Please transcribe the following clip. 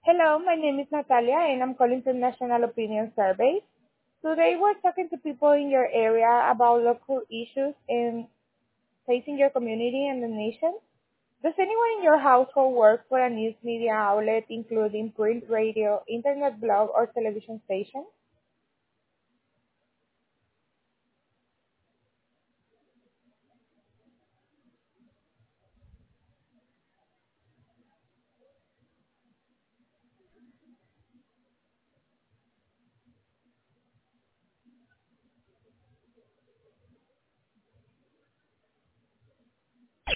Hello, my name is Natalia and I'm calling from National Opinion Survey. Today we're talking to people in your area about local issues and facing your community and the nation. Does anyone in your household work for a news media outlet including print, radio, internet blog, or television station?